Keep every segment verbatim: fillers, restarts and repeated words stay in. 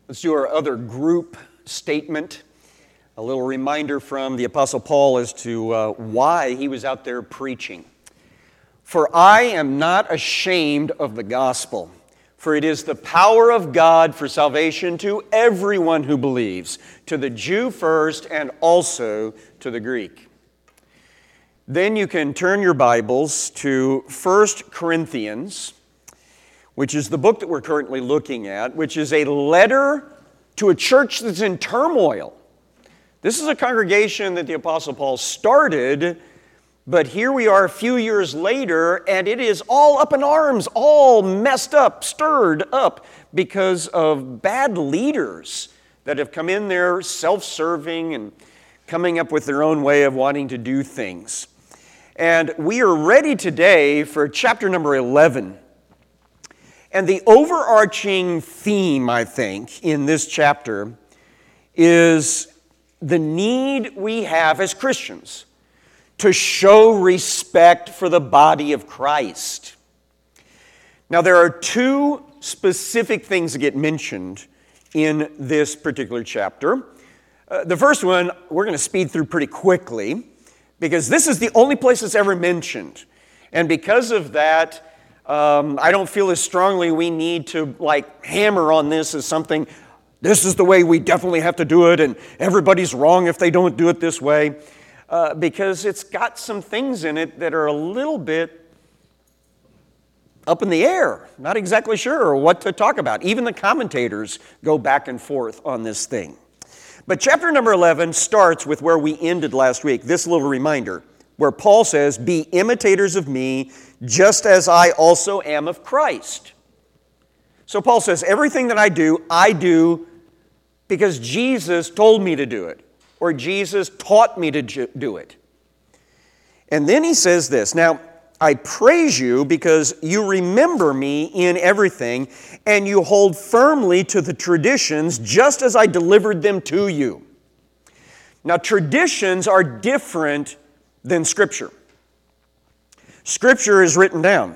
Let's do our other group statement. A little reminder from the Apostle Paul as to uh, why he was out there preaching. For I am not ashamed of the gospel, for it is the power of God for salvation to everyone who believes, to the Jew first and also to the Greek. Then you can turn your Bibles to First Corinthians, which is the book that we're currently looking at, which is a letter to a church that's in turmoil. This is a congregation that the Apostle Paul started, but here we are a few years later, and it is all up in arms, all messed up, stirred up, because of bad leaders that have come in there self-serving and coming up with their own way of wanting to do things. And we are ready today for chapter number eleven. And the overarching theme, I think, in this chapter is the need we have as Christians to show respect for the body of Christ. Now, there are two specific things that get mentioned in this particular chapter. Uh, the first one, we're going to speed through pretty quickly because this is the only place it's ever mentioned. And because of that, Um, I don't feel as strongly we need to like hammer on this as something, this is the way we definitely have to do it and everybody's wrong if they don't do it this way, uh, because it's got some things in it that are a little bit up in the air, not exactly sure what to talk about. Even the commentators go back and forth on this thing. But chapter number eleven starts with where we ended last week, this little reminder, where Paul says, "Be imitators of me, just as I also am of Christ." So Paul says, everything that I do, I do because Jesus told me to do it, or Jesus taught me to do it. And then he says this, "Now, I praise you because you remember me in everything, and you hold firmly to the traditions just as I delivered them to you." Now, traditions are different than Scripture. Scripture is written down.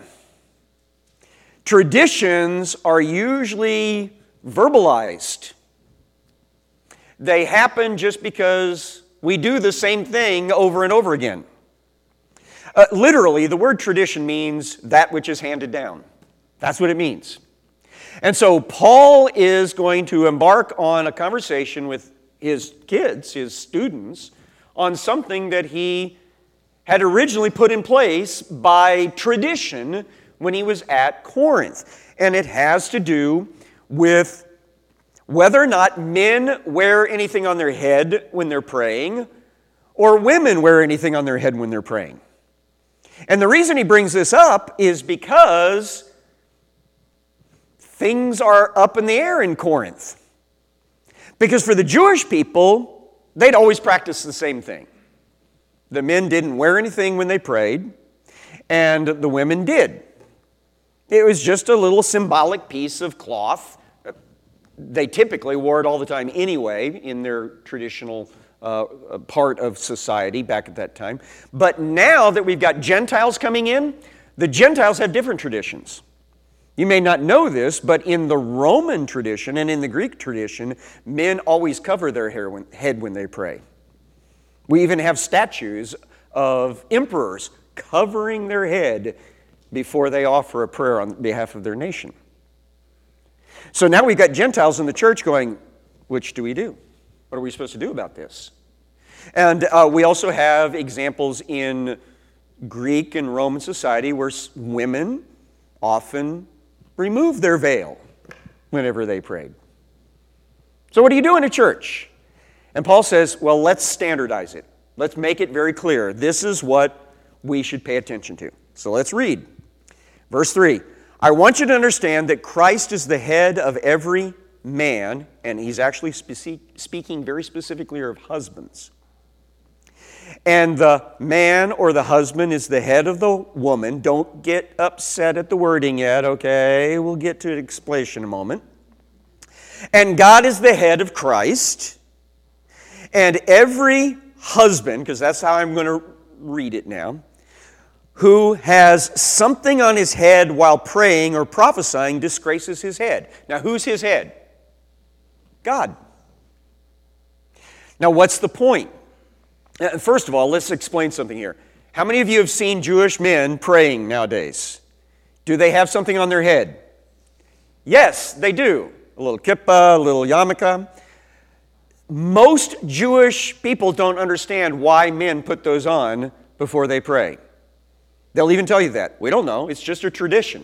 Traditions are usually verbalized. They happen just because we do the same thing over and over again. Uh, literally, the word tradition means that which is handed down. That's what it means. And so Paul is going to embark on a conversation with his kids, his students, on something that he had originally put in place by tradition when he was at Corinth. And it has to do with whether or not men wear anything on their head when they're praying, or women wear anything on their head when they're praying. And the reason he brings this up is because things are up in the air in Corinth. Because for the Jewish people, they'd always practice the same thing. The men didn't wear anything when they prayed, and the women did. It was just a little symbolic piece of cloth. They typically wore it all the time anyway in their traditional uh, part of society back at that time. But now that we've got Gentiles coming in, the Gentiles have different traditions. You may not know this, but in the Roman tradition and in the Greek tradition, men always cover their hair when, head when they pray. We even have statues of emperors covering their head before they offer a prayer on behalf of their nation. So now we've got Gentiles in the church going, which do we do? What are we supposed to do about this? And uh, we also have examples in Greek and Roman society where women often remove their veil whenever they prayed. So what do you do in a church? And Paul says, well, let's standardize it. Let's make it very clear. This is what we should pay attention to. So let's read. Verse three. "I want you to understand that Christ is the head of every man," and he's actually spe- speaking very specifically of husbands. "And the man or the husband is the head of the woman." Don't get upset at the wording yet, okay? We'll get to explanation in a moment. "And God is the head of Christ. And every husband," because that's how I'm going to read it now, "who has something on his head while praying or prophesying disgraces his head." Now, who's his head? God. Now, what's the point? First of all, let's explain something here. How many of you have seen Jewish men praying nowadays? Do they have something on their head? Yes, they do. A little kippah, a little yarmulke. Most Jewish people don't understand why men put those on before they pray. They'll even tell you that. We don't know. It's just a tradition.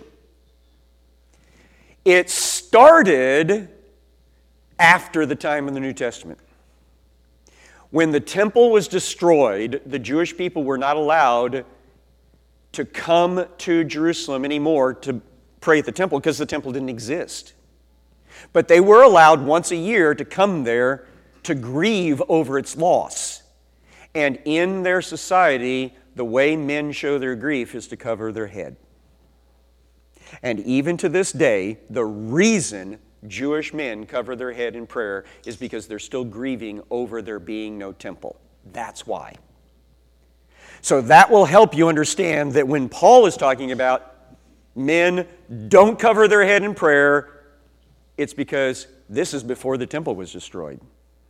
It started after the time of the New Testament. When the temple was destroyed, the Jewish people were not allowed to come to Jerusalem anymore to pray at the temple because the temple didn't exist. But they were allowed once a year to come there to grieve over its loss. And in their society, the way men show their grief is to cover their head. And even to this day, the reason Jewish men cover their head in prayer is because they're still grieving over there being no temple. That's why. So that will help you understand that when Paul is talking about men don't cover their head in prayer, it's because this is before the temple was destroyed.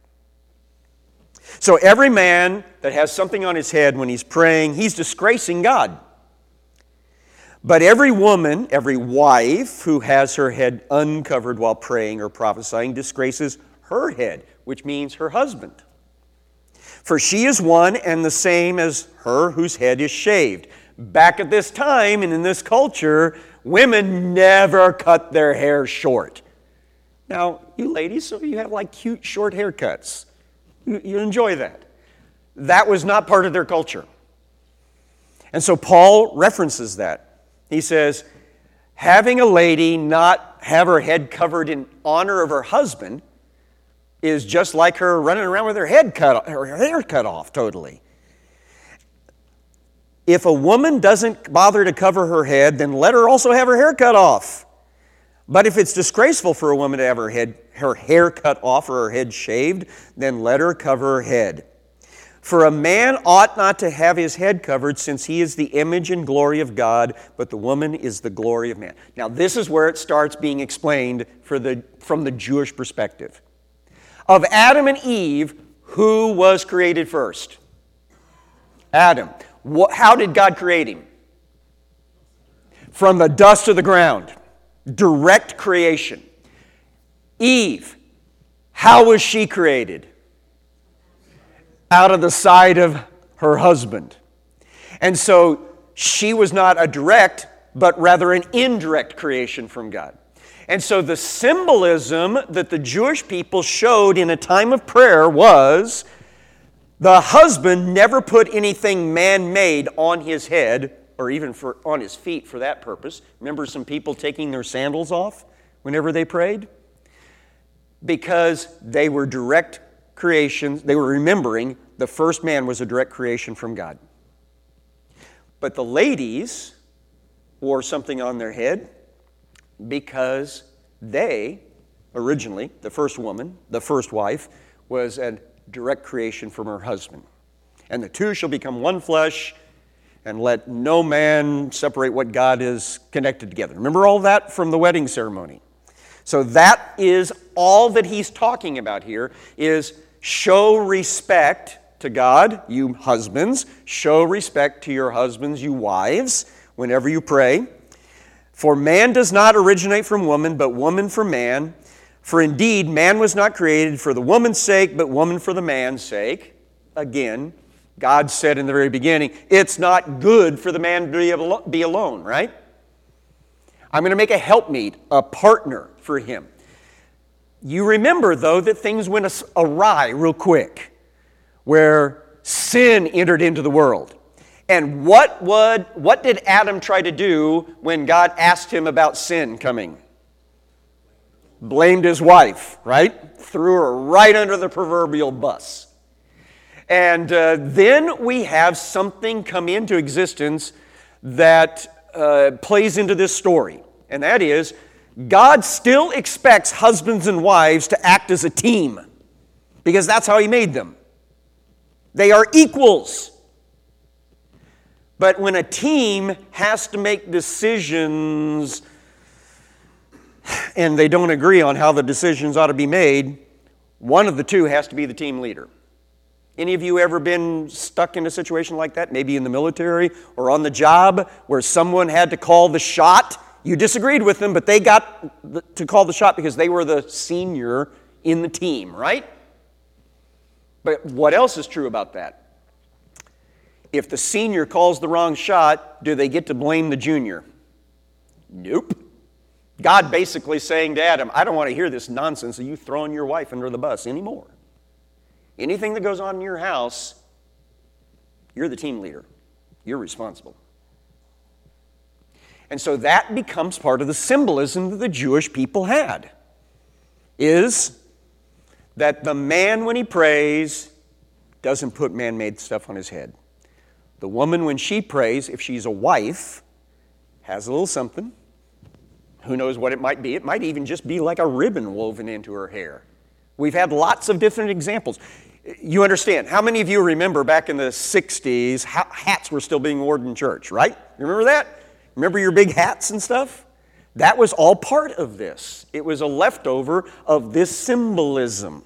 So every man that has something on his head when he's praying, he's disgracing God. But every woman, every wife who has her head uncovered while praying or prophesying disgraces her head, which means her husband. For she is one and the same as her whose head is shaved. Back at this time and in this culture, women never cut their hair short. Now, you ladies, so you have like cute short haircuts. You, you enjoy that. That was not part of their culture. And so Paul references that. He says, having a lady not have her head covered in honor of her husband is just like her running around with her head cut, her hair cut off totally. If a woman doesn't bother to cover her head, then let her also have her hair cut off. But if it's disgraceful for a woman to have her head, her hair cut off or her head shaved, then let her cover her head. For a man ought not to have his head covered, since he is the image and glory of God, but the woman is the glory of man. Now, this is where it starts being explained for the, from the Jewish perspective. Of Adam and Eve, who was created first? Adam. What, how did God create him? From the dust of the ground. Direct creation. Eve. How was she created? Out of the side of her husband. And so she was not a direct, but rather an indirect creation from God. And so the symbolism that the Jewish people showed in a time of prayer was the husband never put anything man-made on his head, or even for, on his feet for that purpose. Remember some people taking their sandals off whenever they prayed? Because they were direct creations, they were remembering the first man was a direct creation from God. But the ladies wore something on their head because they, originally, the first woman, the first wife, was a direct creation from her husband. And the two shall become one flesh, and let no man separate what God has connected together. Remember all that from the wedding ceremony. So that is all that he's talking about here, is show respect to God, you husbands. Show respect to your husbands, you wives, whenever you pray. For man does not originate from woman, but woman from man. For indeed, man was not created for the woman's sake, but woman for the man's sake. Again, God said in the very beginning, it's not good for the man to be alone, right? I'm going to make a helpmeet, a partner for him. You remember, though, that things went awry real quick, where sin entered into the world. And what would, what did Adam try to do when God asked him about sin coming? Blamed his wife, right? Threw her right under the proverbial bus. And uh, then we have something come into existence that uh, plays into this story. And that is, God still expects husbands and wives to act as a team, because that's how he made them. They are equals. But when a team has to make decisions and they don't agree on how the decisions ought to be made, One of the two has to be the team leader. Any of you ever been stuck in a situation like that? Maybe in the military or on the job where someone had to call the shot. You disagreed with them, but they got to call the shot because they were the senior in the team, right? But what else is true about that? If the senior calls the wrong shot, do they get to blame the junior? Nope. God basically saying to Adam, I don't want to hear this nonsense of you throwing your wife under the bus anymore. Anything that goes on in your house, you're the team leader. You're responsible. And so that becomes part of the symbolism that the Jewish people had, is that the man, when he prays, doesn't put man-made stuff on his head. The woman, when she prays, if she's a wife, has a little something. Who knows what it might be? It might even just be like a ribbon woven into her hair. We've had lots of different examples. You understand, how many of you remember back in the sixties, hats were still being worn in church, right? You remember that? Remember your big hats and stuff? That was all part of this. It was a leftover of this symbolism.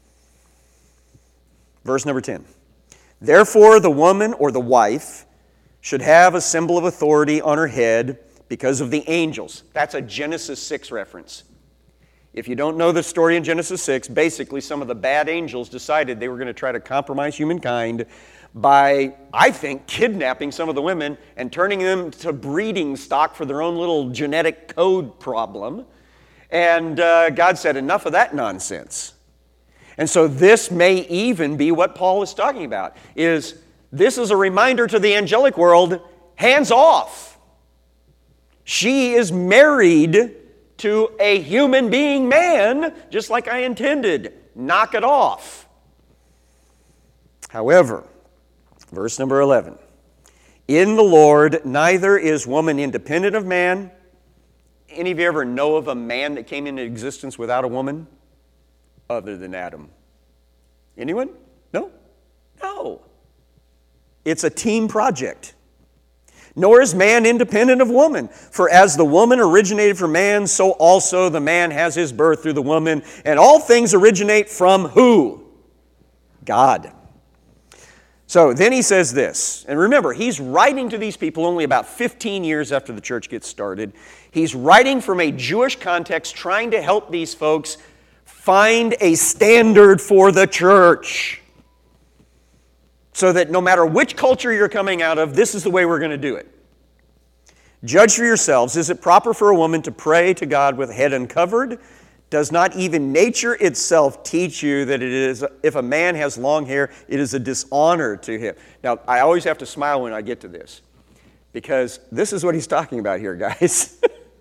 Verse number ten. Therefore, the woman or the wife should have a symbol of authority on her head because of the angels. That's a Genesis six reference. If you don't know the story in Genesis six, basically some of the bad angels decided they were going to try to compromise humankind by, I think, kidnapping some of the women and turning them to breeding stock for their own little genetic code problem. And uh, God said, enough of that nonsense. And so this may even be what Paul is talking about, is this is a reminder to the angelic world, hands off. She is married to a human being man, just like I intended. Knock it off. However, verse number eleven, in the Lord neither is woman independent of man. Any of you ever know of a man that came into existence without a woman? Other than Adam. Anyone? No? No. It's a team project. Nor is man independent of woman. For as the woman originated from man, so also the man has his birth through the woman. And all things originate from who? God. So then he says this. And remember, he's writing to these people only about fifteen years after the church gets started. He's writing from a Jewish context, trying to help these folks find a standard for the church. So that no matter which culture you're coming out of, this is the way we're going to do it. Judge for yourselves, is it proper for a woman to pray to God with head uncovered? Does not even nature itself teach you that it is, if a man has long hair, it is a dishonor to him? Now, I always have to smile when I get to this, because this is what he's talking about here, guys.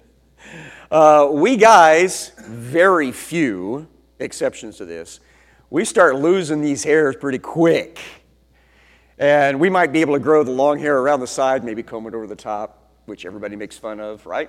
uh, we guys, very few exceptions to this, we start losing these hairs pretty quick. And we might be able to grow the long hair around the side, maybe comb it over the top, which everybody makes fun of, right?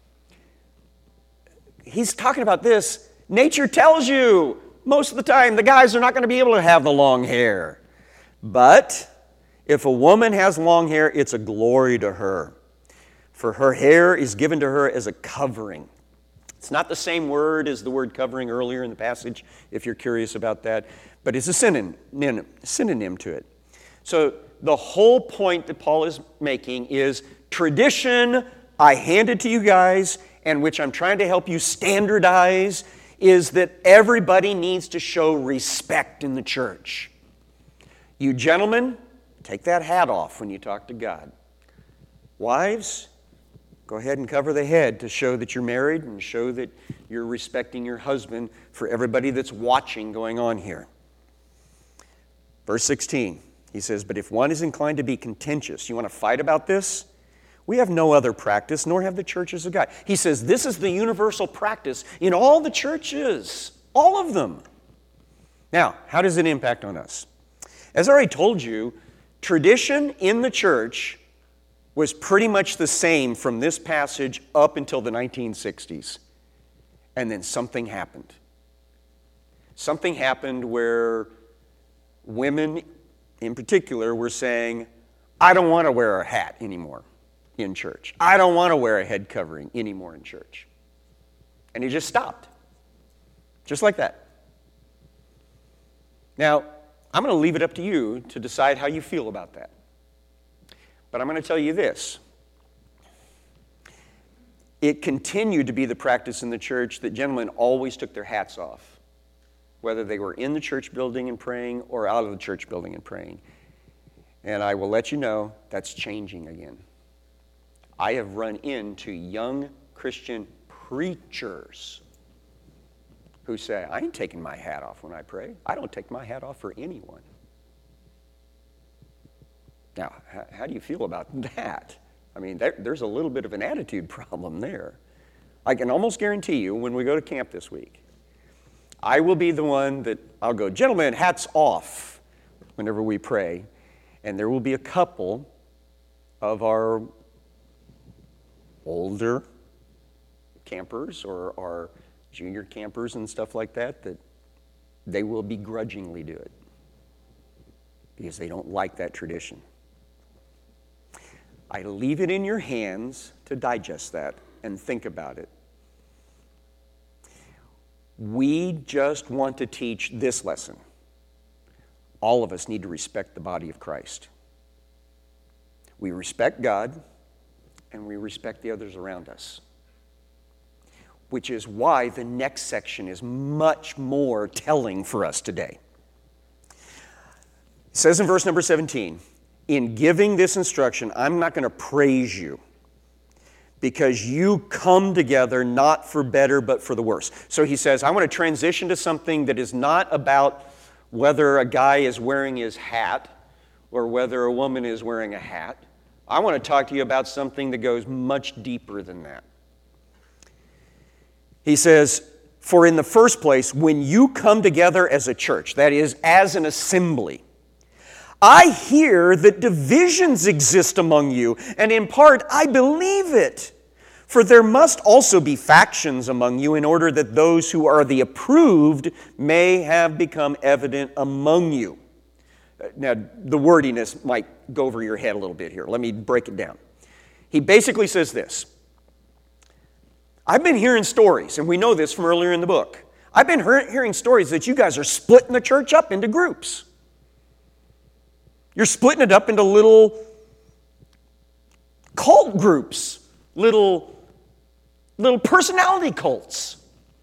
He's talking about this. Nature tells you most of the time the guys are not going to be able to have the long hair. But if a woman has long hair, it's a glory to her. For her hair is given to her as a covering. It's not the same word as the word covering earlier in the passage, if you're curious about that. But it's a synonym, synonym to it. So the whole point that Paul is making is tradition I handed to you guys, and which I'm trying to help you standardize, is that everybody needs to show respect in the church. You gentlemen, take that hat off when you talk to God. Wives, go ahead and cover the head to show that you're married and show that you're respecting your husband for everybody that's watching going on here. Verse sixteen. He says, but if one is inclined to be contentious, you want to fight about this? We have no other practice, nor have the churches of God. He says, this is the universal practice in all the churches, all of them. Now, how does it impact on us? As I already told you, tradition in the church was pretty much the same from this passage up until the nineteen sixties. And then something happened. Something happened where women in particular were saying, I don't want to wear a hat anymore in church. I don't want to wear a head covering anymore in church. And he just stopped. Just like that. Now, I'm going to leave it up to you to decide how you feel about that. But I'm going to tell you this. It continued to be the practice in the church that gentlemen always took their hats off, whether they were in the church building and praying or out of the church building and praying. And I will let you know that's changing again. I have run into young Christian preachers who say, I ain't taking my hat off when I pray. I don't take my hat off for anyone. Now, how, how do you feel about that? I mean, there, there's a little bit of an attitude problem there. I can almost guarantee you when we go to camp this week, I will be the one that I'll go, gentlemen, hats off whenever we pray. And there will be a couple of our older campers or our junior campers and stuff like that that they will begrudgingly do it because they don't like that tradition. I leave it in your hands to digest that and think about it. We just want to teach this lesson. All of us need to respect the body of Christ. We respect God, and we respect the others around us, which is why the next section is much more telling for us today. It says in verse number seventeen, in giving this instruction, I'm not going to praise you because you come together not for better but for the worse. So he says, I want to transition to something that is not about whether a guy is wearing his hat or whether a woman is wearing a hat. I want to talk to you about something that goes much deeper than that. He says, for in the first place, when you come together as a church, that is, as an assembly, I hear that divisions exist among you, and in part I believe it. For there must also be factions among you in order that those who are the approved may have become evident among you. Now, the wordiness might go over your head a little bit here. Let me break it down. He basically says this. I've been hearing stories, and we know this from earlier in the book. I've been he- hearing stories that you guys are splitting the church up into groups. You're splitting it up into little cult groups, little, little personality cults.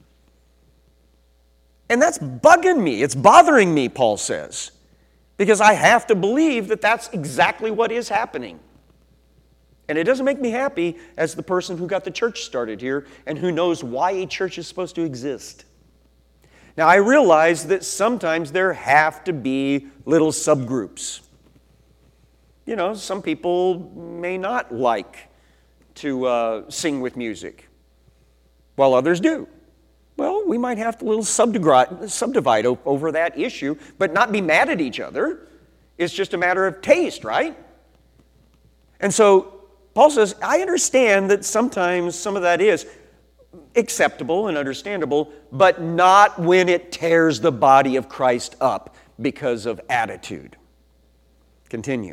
And that's bugging me. It's bothering me, Paul says, because I have to believe that that's exactly what is happening. And it doesn't make me happy as the person who got the church started here and who knows why a church is supposed to exist. Now, I realize that sometimes there have to be little subgroups. You know, some people may not like to uh, sing with music, while others do. Well, we might have to little subdivide, subdivide over that issue, but not be mad at each other. It's just a matter of taste, right? And so Paul says, I understand that sometimes some of that is acceptable and understandable, but not when it tears the body of Christ up because of attitude. Continue.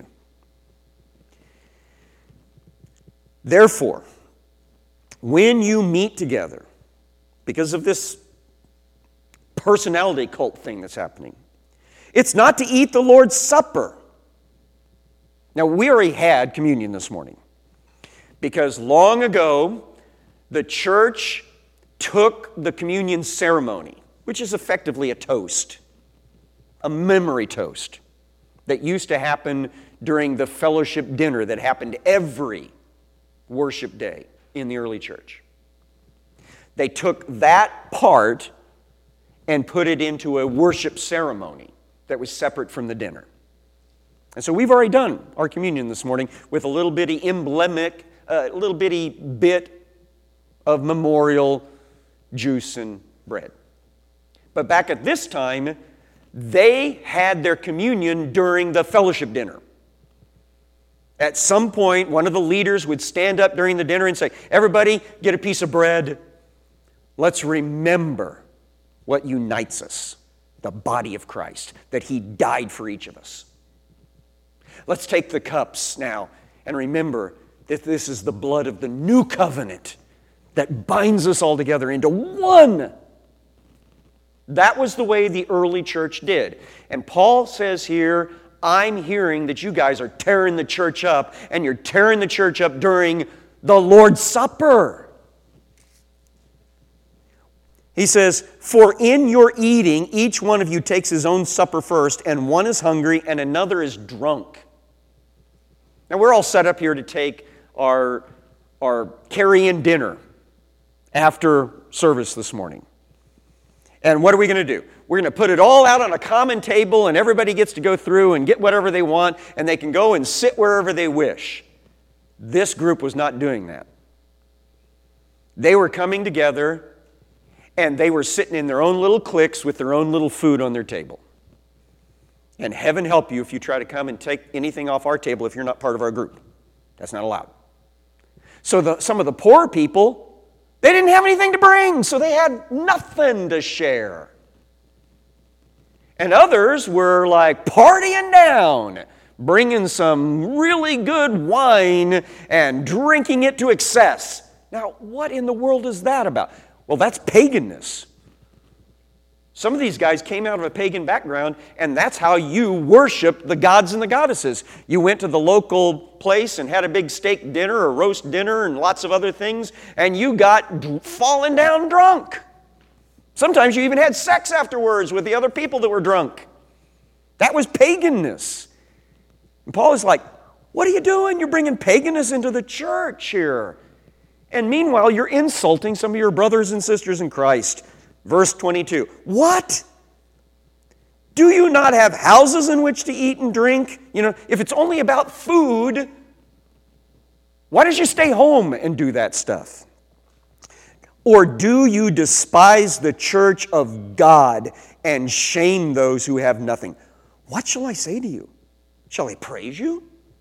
Therefore, when you meet together, because of this personality cult thing that's happening, it's not to eat the Lord's Supper. Now, we already had communion this morning because long ago, the church took the communion ceremony, which is effectively a toast, a memory toast that used to happen during the fellowship dinner that happened every worship day in the early church. They took that part and put it into a worship ceremony that was separate from the dinner. And so we've already done our communion this morning with a little bitty emblemic, a uh, little bitty bit of memorial juice and bread. But back at this time, they had their communion during the fellowship dinner. At some point, one of the leaders would stand up during the dinner and say, everybody, get a piece of bread. Let's remember what unites us, the body of Christ, that He died for each of us. Let's take the cups now and remember that this is the blood of the new covenant that binds us all together into one That was the way the early church did. And Paul says here, I'm hearing that you guys are tearing the church up, and you're tearing the church up during the Lord's Supper. He says, for in your eating, each one of you takes his own supper first, and one is hungry and another is drunk. Now, we're all set up here to take our, our carry-in dinner after service this morning. And what are we going to do? We're going to put it all out on a common table, and everybody gets to go through and get whatever they want, and they can go and sit wherever they wish. This group was not doing that. They were coming together, and they were sitting in their own little cliques with their own little food on their table. And heaven help you if you try to come and take anything off our table if you're not part of our group. That's not allowed. So the, some of the poor people, they didn't have anything to bring, so they had nothing to share. And others were like partying down, bringing some really good wine and drinking it to excess. Now, what in the world is that about? Well, that's paganness. Some of these guys came out of a pagan background, and that's how you worship the gods and the goddesses. You went to the local place and had a big steak dinner or roast dinner and lots of other things, and you got d- fallen down drunk. Sometimes you even had sex afterwards with the other people that were drunk. That was paganness. And Paul is like, what are you doing? You're bringing paganness into the church here. And meanwhile, you're insulting some of your brothers and sisters in Christ. Verse twenty-two, what? Do you not have houses in which to eat and drink? You know, if it's only about food, why don't you stay home and do that stuff? Or do you despise the church of God and shame those who have nothing? What shall I say to you? Shall I praise you?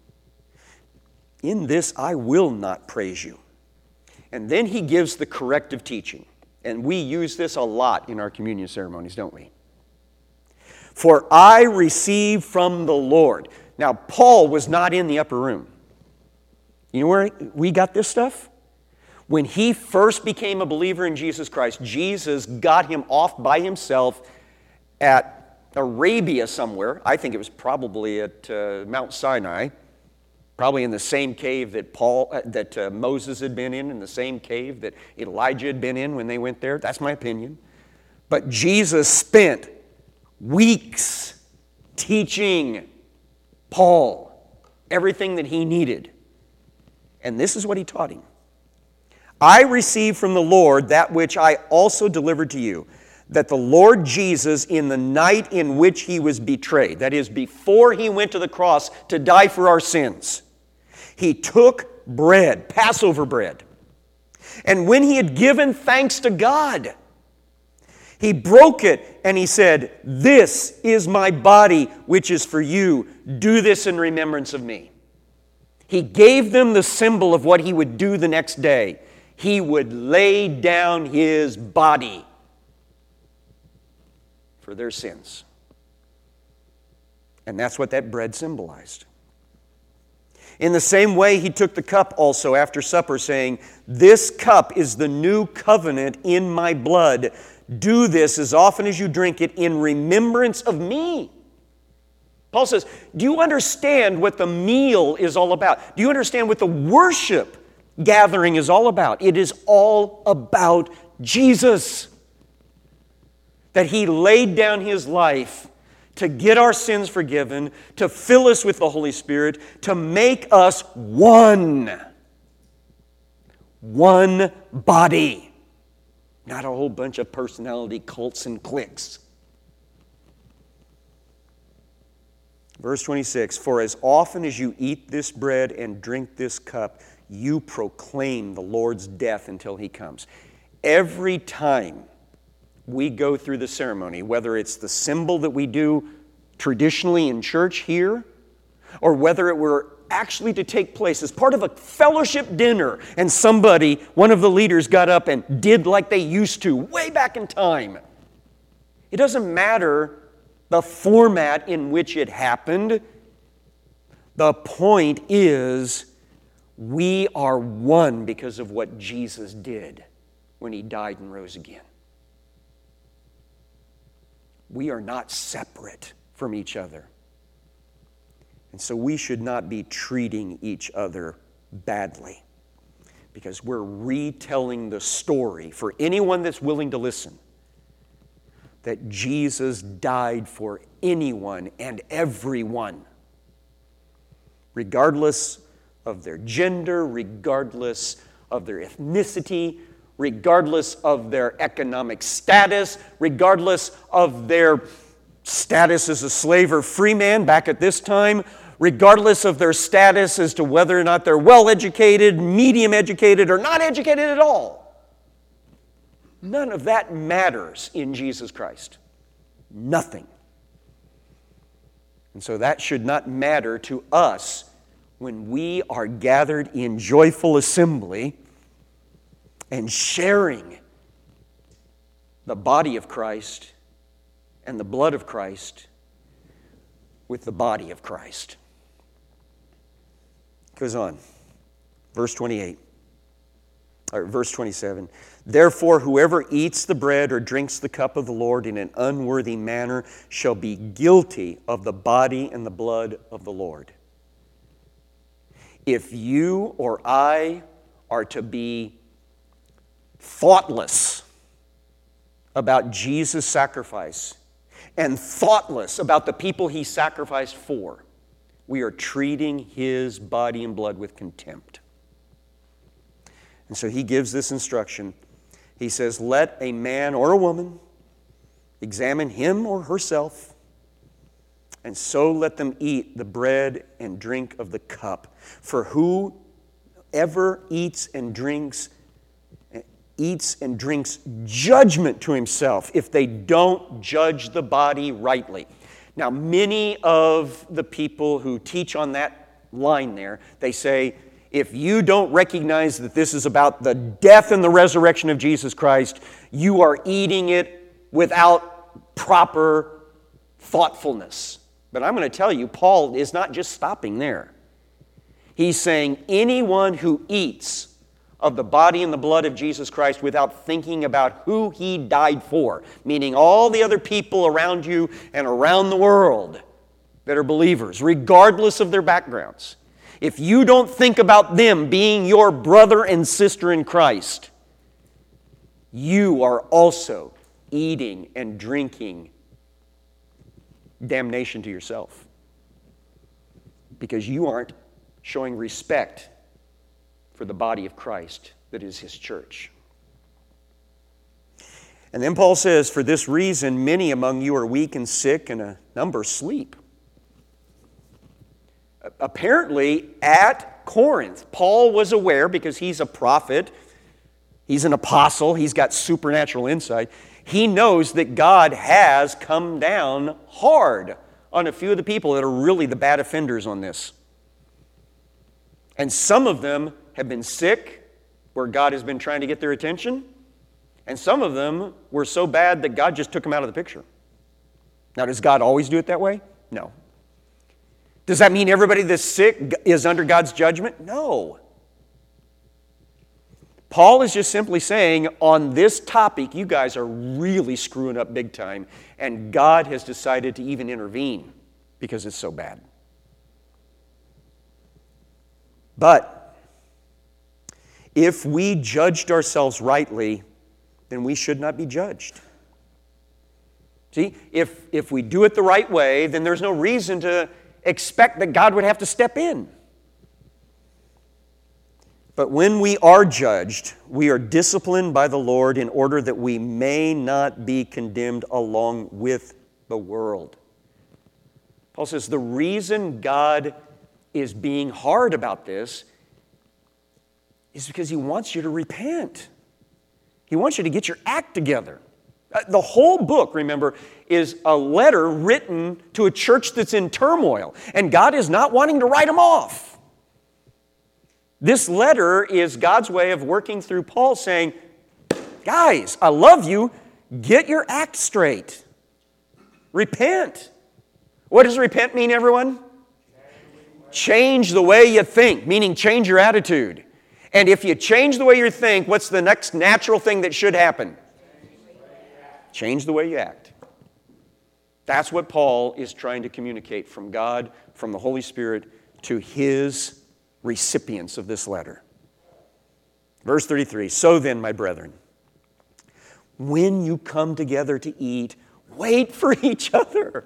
In this I will not praise you. And then he gives the corrective teaching. And we use this a lot in our communion ceremonies, don't we? For I received from the Lord. Now, Paul was not in the upper room. You know where we got this stuff? When he first became a believer in Jesus Christ, Jesus got him off by himself at Arabia somewhere. I think it was probably at uh, Mount Sinai. Probably in the same cave that Paul, uh, that uh, Moses had been in, in the same cave that Elijah had been in when they went there. That's my opinion. But Jesus spent weeks teaching Paul everything that he needed. And this is what he taught him. I received from the Lord that which I also delivered to you, that the Lord Jesus, in the night in which he was betrayed, that is, before he went to the cross to die for our sins, he took bread, Passover bread, and when he had given thanks to God, he broke it and he said, this is my body which is for you. Do this in remembrance of me. He gave them the symbol of what he would do the next day. He would lay down his body for their sins. And that's what that bread symbolized. In the same way, he took the cup also after supper, saying, this cup is the new covenant in my blood. Do this as often as you drink it in remembrance of me. Paul says, do you understand what the meal is all about? Do you understand what the worship gathering is all about? It is all about Jesus. That he laid down his life to get our sins forgiven, to fill us with the Holy Spirit, to make us one. One body. Not a whole bunch of personality cults and cliques. Verse twenty-six, for as often as you eat this bread and drink this cup, you proclaim the Lord's death until he comes. Every time we go through the ceremony, whether it's the symbol that we do traditionally in church here, or whether it were actually to take place as part of a fellowship dinner and somebody, one of the leaders, got up and did like they used to way back in time. It doesn't matter the format in which it happened. The point is, we are one because of what Jesus did when he died and rose again. we are not separate from each other. And so we should not be treating each other badly, because we're retelling the story for anyone that's willing to listen, that Jesus died for anyone and everyone, regardless of their gender, regardless of their ethnicity, regardless of their economic status, regardless of their status as a slave or free man back at this time, regardless of their status as to whether or not they're well-educated, medium-educated, or not educated at all. None of that matters in Jesus Christ. Nothing. And so that should not matter to us when we are gathered in joyful assembly and sharing the body of Christ and the blood of Christ with the body of Christ. Goes on. Verse twenty-eight. Or verse twenty-seven. Therefore, whoever eats the bread or drinks the cup of the Lord in an unworthy manner shall be guilty of the body and the blood of the Lord. If you or I are to be thoughtless about Jesus' sacrifice and thoughtless about the people he sacrificed for, we are treating his body and blood with contempt. And so he gives this instruction. He says, let a man or a woman examine him or herself, and so let them eat the bread and drink of the cup. For whoever eats and drinks eats and drinks judgment to himself if they don't judge the body rightly. Now, many of the people who teach on that line there, they say, if you don't recognize that this is about the death and the resurrection of Jesus Christ, you are eating it without proper thoughtfulness. But I'm going to tell you, Paul is not just stopping there. He's saying anyone who eats of the body and the blood of Jesus Christ without thinking about who he died for, meaning all the other people around you and around the world that are believers, regardless of their backgrounds. If you don't think about them being your brother and sister in Christ, you are also eating and drinking damnation to yourself, because you aren't showing respect for the body of Christ that is his church. And then Paul says, for this reason, many among you are weak and sick, and a number sleep. Apparently, at Corinth, Paul was aware, because he's a prophet, he's an apostle, he's got supernatural insight. He knows that God has come down hard on a few of the people that are really the bad offenders on this. And some of them have been sick, where God has been trying to get their attention. And some of them were so bad that God just took them out of the picture. Now, does God always do it that way? No. Does that mean everybody that's sick is under God's judgment? No. Paul is just simply saying, on this topic, you guys are really screwing up big time, and God has decided to even intervene because it's so bad. But if we judged ourselves rightly, then we should not be judged. See, if, if we do it the right way, then there's no reason to expect that God would have to step in. But when we are judged, we are disciplined by the Lord in order that we may not be condemned along with the world. Paul says the reason God is being hard about this is because he wants you to repent. He wants you to get your act together. The whole book, remember, is a letter written to a church that's in turmoil, and God is not wanting to write them off. This letter is God's way of working through Paul saying, guys, I love you. Get your act straight. Repent. What does repent mean, everyone? Change the way you think, meaning change your attitude. And if you change the way you think, what's the next natural thing that should happen? Change the way you act. That's what Paul is trying to communicate from God, from the Holy Spirit, to his recipients of this letter. Verse thirty-three, so then, my brethren, when you come together to eat, wait for each other.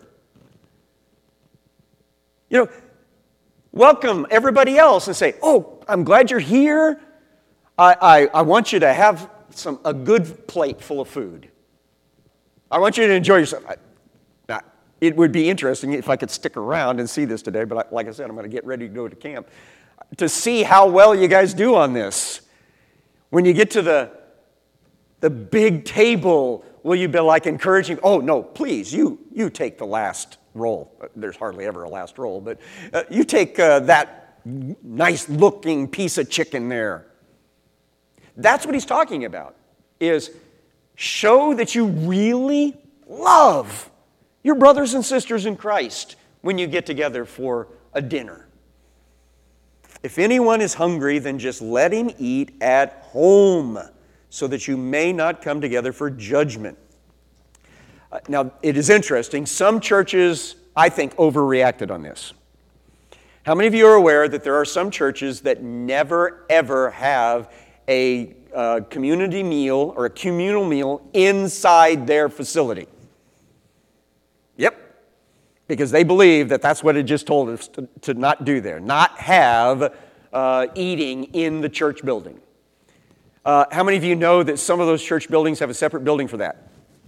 You know, welcome everybody else and say, oh, I'm glad you're here. I, I, I want you to have some a good plate full of food. I want you to enjoy yourself. I, now, it would be interesting if I could stick around and see this today, but I, like I said, I'm going to get ready to go to camp to see how well you guys do on this. When you get to the, the big table, will you be like encouraging, oh, no, please, you, you take the last roll. There's hardly ever a last roll, but uh, you take uh, that nice-looking piece of chicken there. That's what he's talking about, is show that you really love your brothers and sisters in Christ when you get together for a dinner. If anyone is hungry, then just let him eat at home, so that you may not come together for judgment. Uh, now, it is interesting. Some churches, I think, overreacted on this. How many of you are aware that there are some churches that never, ever have a uh, community meal or a communal meal inside their facility? Yep. Because they believe that that's what it just told us to, to not do there, not have uh, eating in the church building. Uh, how many of you know that some of those church buildings have a separate building for that?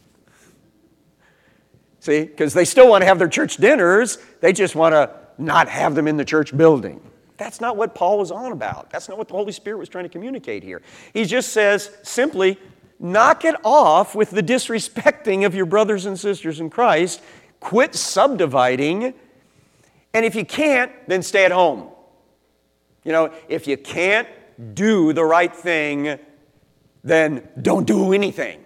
See, because they still want to have their church dinners, they just want to not have them in the church building. That's not what Paul was on about. That's not what the Holy Spirit was trying to communicate here. He just says simply, knock it off with the disrespecting of your brothers and sisters in Christ. Quit subdividing, and if you can't, then stay at home. You know, if you can't do the right thing, then don't do anything.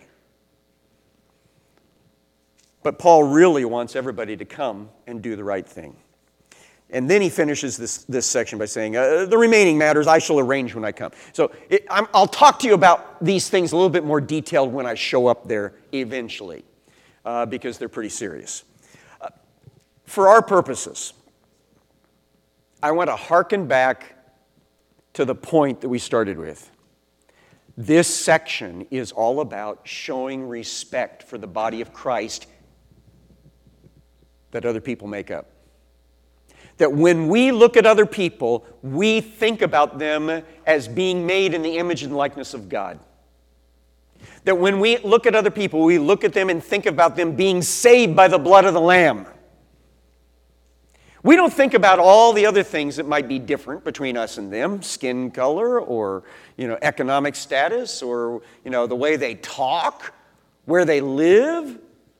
But Paul really wants everybody to come and do the right thing. And then he finishes this, this section by saying, uh, the remaining matters I shall arrange when I come. So it, I'm, I'll talk to you about these things a little bit more detailed when I show up there eventually, uh, because they're pretty serious. For our purposes, I want to hearken back to the point that we started with. This section is all about showing respect for the body of Christ that other people make up. That when we look at other people, we think about them as being made in the image and likeness of God. That when we look at other people, we look at them and think about them being saved by the blood of the Lamb. We don't think about all the other things that might be different between us and them, skin color or, you know, economic status or, you know, the way they talk, where they live.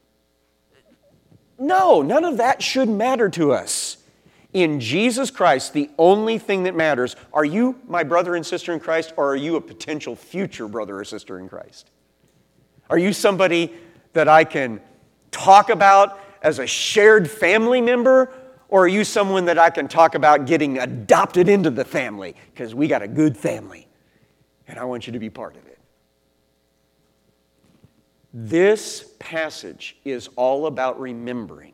No, none of that should matter to us. In Jesus Christ, the only thing that matters, are you my brother and sister in Christ, or are you a potential future brother or sister in Christ? Are you somebody that I can talk about as a shared family member, or are you someone that I can talk about getting adopted into the family because we got a good family and I want you to be part of it? This passage is all about remembering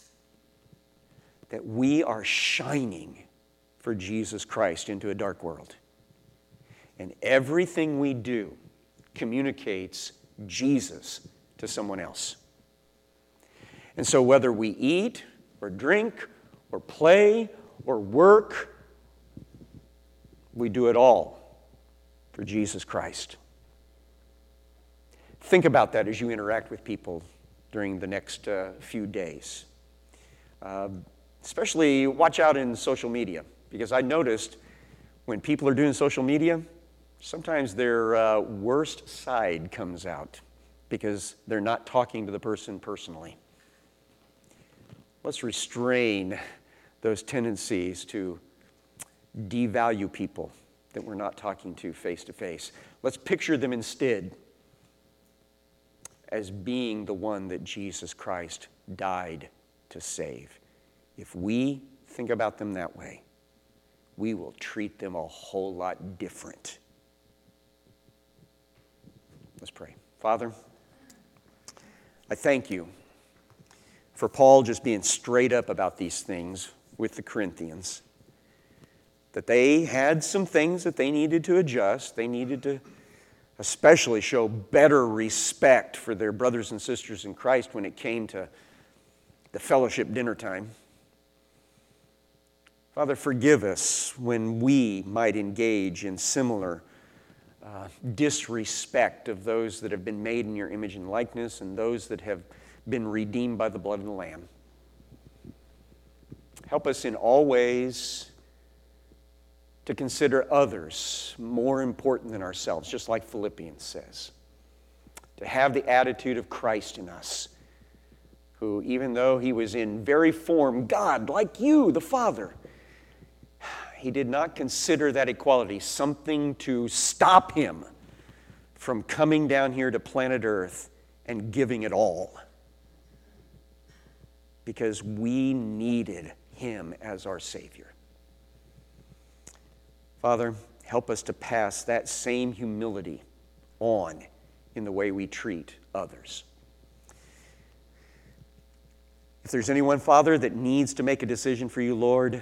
that we are shining for Jesus Christ into a dark world. And everything we do communicates Jesus to someone else. And so whether we eat or drink or play or work, we do it all for Jesus Christ. Think about that as you interact with people during the next uh, few days. Uh, especially watch out in social media, because I noticed when people are doing social media, sometimes their uh, worst side comes out because they're not talking to the person personally. Let's restrain those tendencies to devalue people that we're not talking to face to face. Let's picture them instead as being the one that Jesus Christ died to save. If we think about them that way, we will treat them a whole lot different. Let's pray. Father, I thank you for Paul just being straight up about these things with the Corinthians. That they had some things that they needed to adjust. They needed to especially show better respect for their brothers and sisters in Christ when it came to the fellowship dinner time. Father, forgive us when we might engage in similar uh, disrespect of those that have been made in your image and likeness and those that have been redeemed by the blood of the Lamb. Help us in all ways to consider others more important than ourselves, just like Philippians says. To have the attitude of Christ in us, who, even though he was in very form God, like you, the Father, he did not consider that equality something to stop him from coming down here to planet Earth and giving it all. Because we needed him as our Savior. Father, help us to pass that same humility on in the way we treat others. If there's anyone, Father, that needs to make a decision for you, Lord,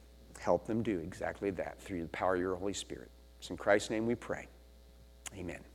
help them do exactly that through the power of your Holy Spirit. It's in Christ's name we pray. Amen.